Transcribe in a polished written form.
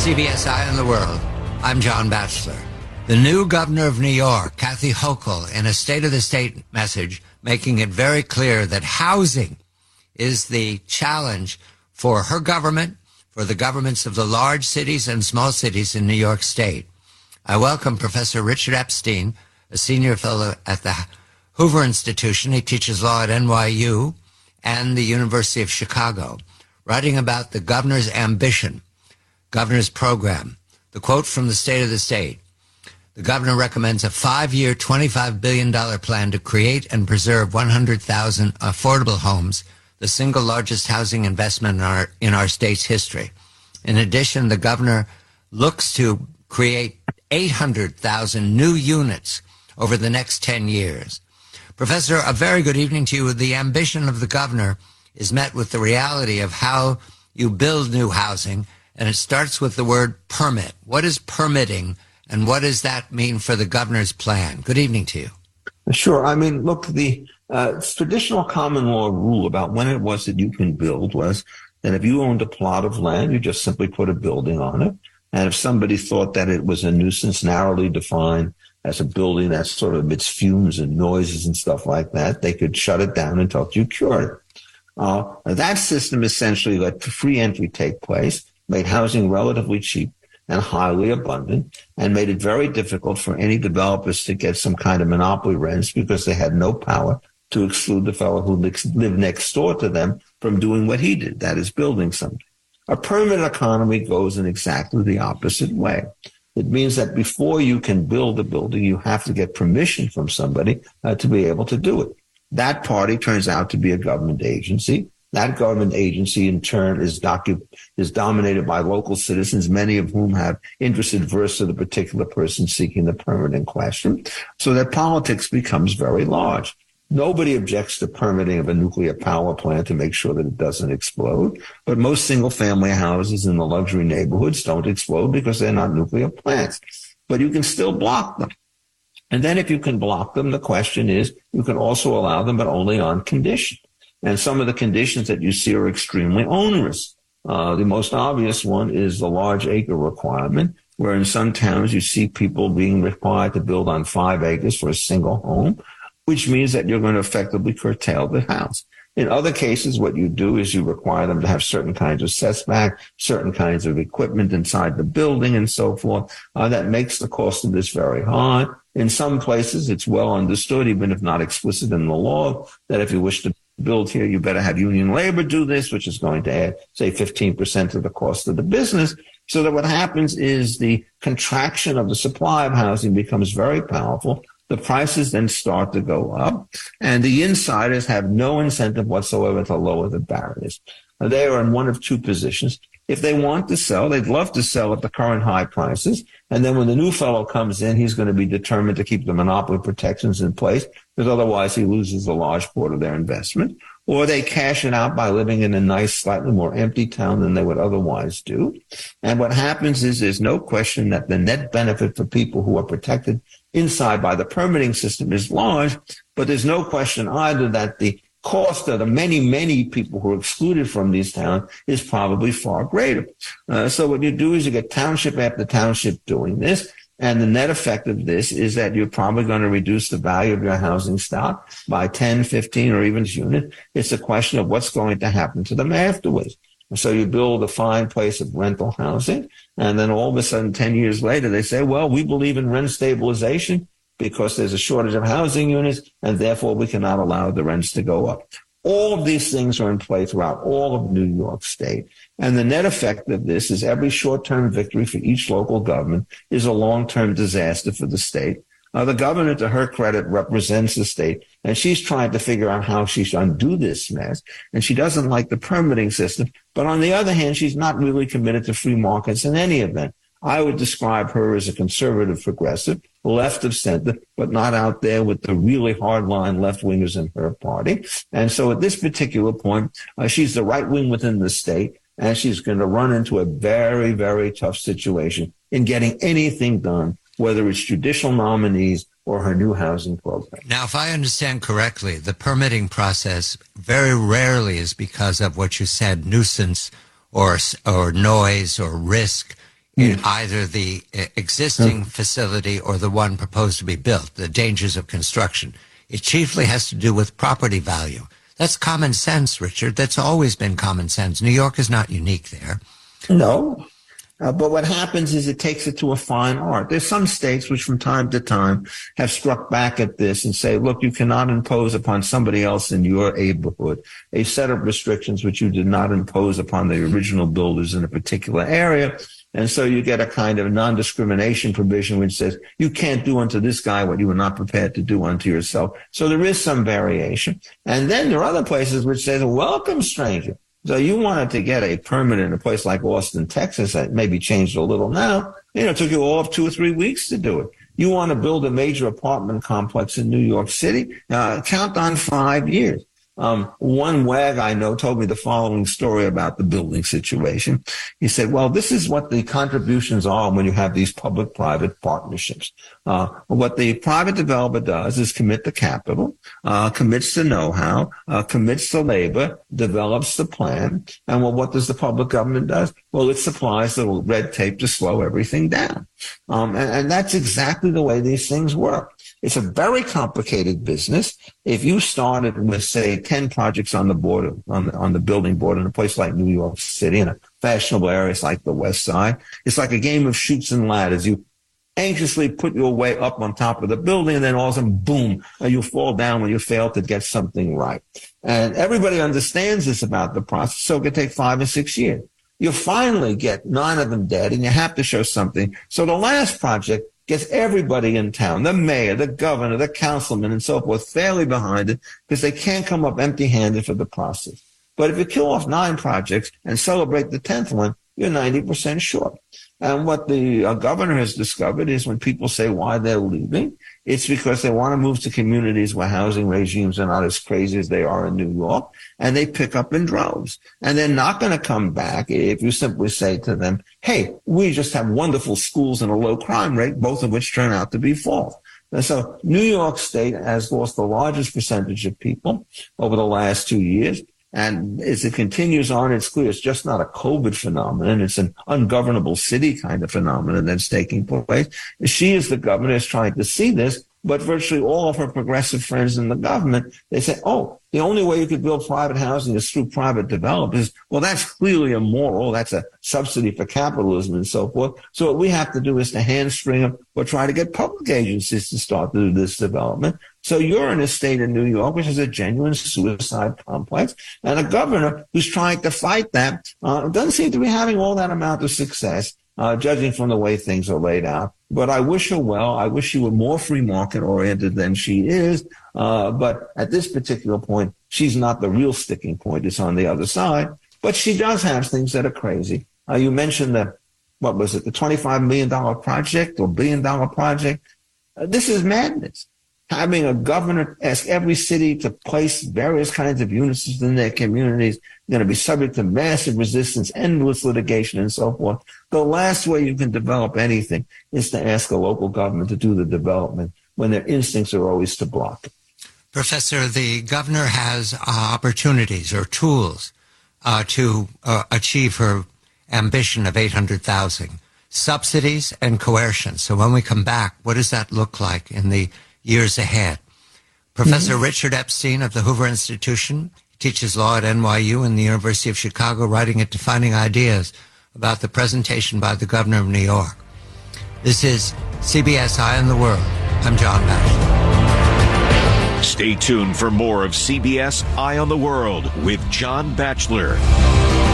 CBS Eye on the World. I'm John Batchelor. The new governor of New York, Kathy Hochul, in a State of the State message, making it very clear that housing is the challenge for her government, for the governments of the large cities and small cities in New York State. I welcome Professor Richard Epstein, a senior fellow at the Hoover Institution. He teaches law at NYU and the University of Chicago, writing about the governor's ambition, governor's program. The quote from the State of the State: the governor recommends a 5-year, $25 billion plan to create and preserve 100,000 affordable homes, the single largest housing investment in our state's history. In addition, the governor looks to create 800,000 new units over the next 10 years. Professor, a very good evening to you. The ambition of the governor is met with the reality of how you build new housing, and it starts with the word permit. What is permitting, and what does that mean for the governor's plan? Good evening to you. Sure. I mean, look, the traditional common law rule about when it was that you can build was that if you owned a plot of land, you just simply put a building on it. And if somebody thought that it was a nuisance, narrowly defined as a building that sort of emits fumes and noises and stuff like that, they could shut it down until you cured it. That system essentially let free entry take place, made housing relatively cheap and highly abundant, and made it very difficult for any developers to get some kind of monopoly rents because they had no power to exclude the fellow who lived next door to them from doing what he did, that is, building something. A permanent economy goes in exactly the opposite way. It means that before you can build a building, you have to get permission from somebody to be able to do it. That party turns out to be a government agency. That government agency, in turn, is dominated by local citizens, many of whom have interests adverse to the particular person seeking the permit in question, so that politics becomes very large. Nobody objects to permitting of a nuclear power plant to make sure that it doesn't explode, but most single-family houses in the luxury neighborhoods don't explode because they're not nuclear plants. But you can still block them. And then if you can block them, the question is, you can also allow them, but only on condition. And some of the conditions that you see are extremely onerous. The most obvious one is the large acre requirement, where in some towns you see people being required to build on 5 acres for a single home, which means that you're going to effectively curtail the house. In other cases, what you do is you require them to have certain kinds of setback, certain kinds of equipment inside the building, and so forth. That makes the cost of this very high. In some places, it's well understood, even if not explicit in the law, that if you wish to build here, you better have union labor do this, which is going to add, say, 15% to the cost of the business. So that what happens is the contraction of the supply of housing becomes very powerful. The prices then start to go up, and the insiders have no incentive whatsoever to lower the barriers. They are in one of two positions. If they want to sell, they'd love to sell at the current high prices, and then when the new fellow comes in, he's going to be determined to keep the monopoly protections in place, because otherwise he loses a large part of their investment. Or they cash it out by living in a nice, slightly more empty town than they would otherwise do. And what happens is there's no question that the net benefit for people who are protected inside by the permitting system is large, but there's no question either that the cost of the many, many people who are excluded from these towns is probably far greater. So what you do is you get township after township doing this. And the net effect of this is that you're probably going to reduce the value of your housing stock by 10, 15, or even units. It's a question of what's going to happen to them afterwards. So you build a fine place of rental housing, and then all of a sudden, 10 years later, they say, well, we believe in rent stabilization because there's a shortage of housing units, and therefore we cannot allow the rents to go up. All of these things are in play throughout all of New York State. And the net effect of this is every short-term victory for each local government is a long-term disaster for the state. The governor, to her credit, represents the state, and she's trying to figure out how she should undo this mess. And she doesn't like the permitting system. But on the other hand, she's not really committed to free markets in any event. I would describe her as a conservative progressive, left of center, but not out there with the really hardline left-wingers in her party. And so at this particular point, she's the right wing within the state, and she's going to run into a very, very tough situation in getting anything done, whether it's judicial nominees or her new housing program. Now, if I understand correctly, the permitting process very rarely is because of what you said, nuisance or noise or risk. in either the existing facility or the one proposed to be built, the dangers of construction. It chiefly has to do with property value. That's common sense, Richard. That's always been common sense. New York is not unique there. No. But what happens is it takes it to a fine art. There's some states which from time to time have struck back at this and say, look, you cannot impose upon somebody else in your neighborhood a set of restrictions which you did not impose upon the original builders in a particular area. And so you get a kind of non-discrimination provision which says you can't do unto this guy what you were not prepared to do unto yourself. So there is some variation. And then there are other places which say, welcome, stranger. So you wanted to get a permit in a place like Austin, Texas, that maybe changed a little now. It took you all of 2 or 3 weeks to do it. You want to build a major apartment complex in New York City? Count on 5 years. One wag I know told me the following story about the building situation. He said, well, this is what the contributions are when you have these public-private partnerships. What the private developer does is commit the capital, commits the know-how, commits the labor, develops the plan. And well, what does the public government do? Well, it supplies the red tape to slow everything down. And that's exactly the way these things work. It's a very complicated business. If you started with, say, 10 projects on the board, on the building board in a place like New York City, in a fashionable area like the West Side, it's like a game of chutes and ladders. You anxiously put your way up on top of the building, and then all of a sudden, boom, you fall down when you fail to get something right. And everybody understands this about the process, so it could take 5 or 6 years. You finally get 9 of them dead, and you have to show something. So the last project gets everybody in town, the mayor, the governor, the councilman, and so forth, fairly behind it because they can't come up empty-handed for the process. But if you kill off 9 projects and celebrate the 10th one, you're 90% short. And what the governor has discovered is when people say why they're leaving, it's because they want to move to communities where housing regimes are not as crazy as they are in New York, and they pick up in droves. And they're not going to come back if you simply say to them, hey, we just have wonderful schools and a low crime rate, both of which turn out to be false. And so New York State has lost the largest percentage of people over the last 2 years. And as it continues on, it's clear it's just not a COVID phenomenon. It's an ungovernable city kind of phenomenon that's taking place. She, as the governor, is trying to see this, but virtually all of her progressive friends in the government, they say, oh, the only way you could build private housing is through private developers. Well, that's clearly immoral. That's a subsidy for capitalism and so forth. So what we have to do is to hamstring them or try to get public agencies to start to do this development. So you're in a state in New York, which is a genuine suicide complex, and a governor who's trying to fight that doesn't seem to be having all that amount of success, judging from the way things are laid out. But I wish her well. I wish she were more free market oriented than she is. But at this particular point, she's not the real sticking point. It's on the other side. But she does have things that are crazy. You mentioned the $25 million project or $1 billion project? This is madness. Having a governor ask every city to place various kinds of units in their communities, going to be subject to massive resistance, endless litigation, and so forth. The last way you can develop anything is to ask a local government to do the development when their instincts are always to block it. Professor, the governor has opportunities or tools to achieve her ambition of 800,000 subsidies and coercion. So when we come back, what does that look like in the years ahead? Professor Richard Epstein of the Hoover Institution teaches law at NYU and the University of Chicago, writing at Defining Ideas about the presentation by the governor of New York. This is CBS Eye on the World. I'm John Batchelor. Stay tuned for more of CBS Eye on the World with John Batchelor.